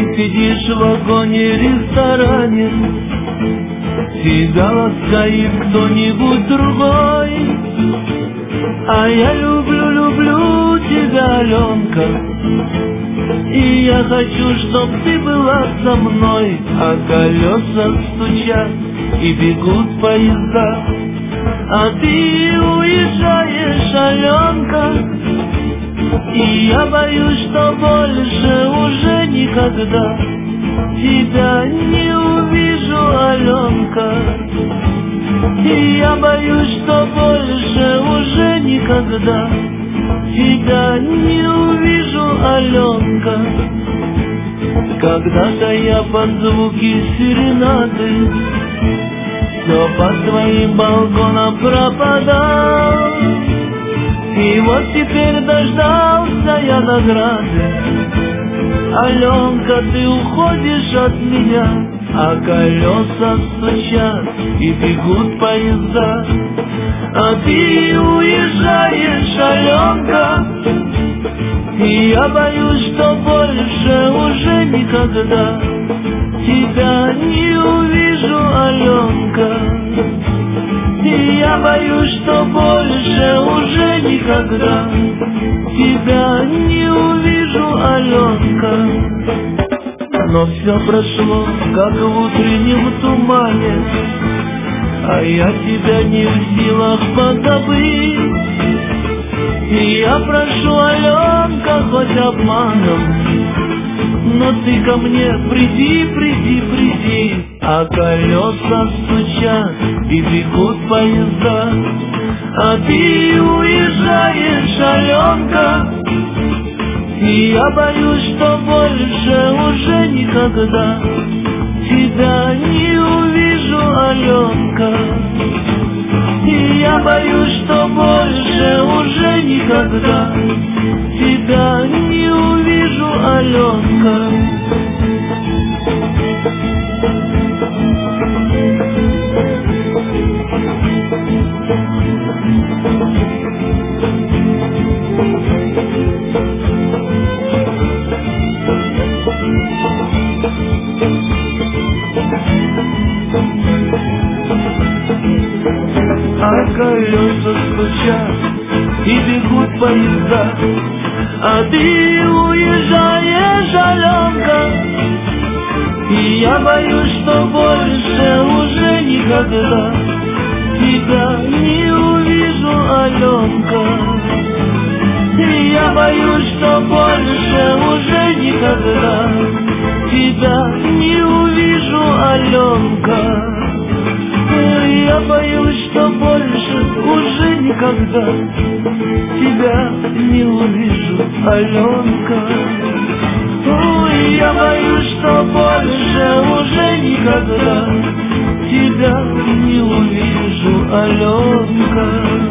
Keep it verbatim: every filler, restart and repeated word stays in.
сидишь в вагоне-ресторане, тебя ласкает кто-нибудь другой. А я люблю, люблю тебя, Аленка, и я хочу, чтоб ты была со мной. А колеса стучат и бегут поезда, а ты уезжаешь, Аленка, и я боюсь, что больше уже никогда тебя не увижу, Аленка. И я боюсь, что больше уже никогда тебя не увижу, Аленка. Когда-то я под звуки серенады все под твоим балконом пропадал, и вот теперь дождался я награды. Аленка, ты уходишь от меня, а колеса стучат и бегут поезда, а ты уезжаешь, Аленка, и я боюсь, что больше уже никогда тебя не увижу, Аленка. И я боюсь, что больше уже никогда тебя не увижу, Аленка. Но все прошло, как в утреннем тумане, а я тебя не в силах позабыть. И я прошу, Аленка, хоть обманом, но ты ко мне приди, приди, приди. А колеса стучат и бегут поезда, а ты уезжаешь, Аленка. И я боюсь, что больше уже никогда тебя не увижу, Аленка. И я боюсь, что больше уже никогда тебя не увижу, Аленка. А колеса стучат и бегут поезда, а ты уезжаешь, Аленка. И я боюсь, что больше уже никогда тебя не увижу, Аленка. И я боюсь, что больше уже никогда тебя не увижу, Аленка. Я боюсь, что больше уже никогда тебя не увижу, Аленка. Ой, я боюсь, что больше уже никогда тебя не увижу, Аленка.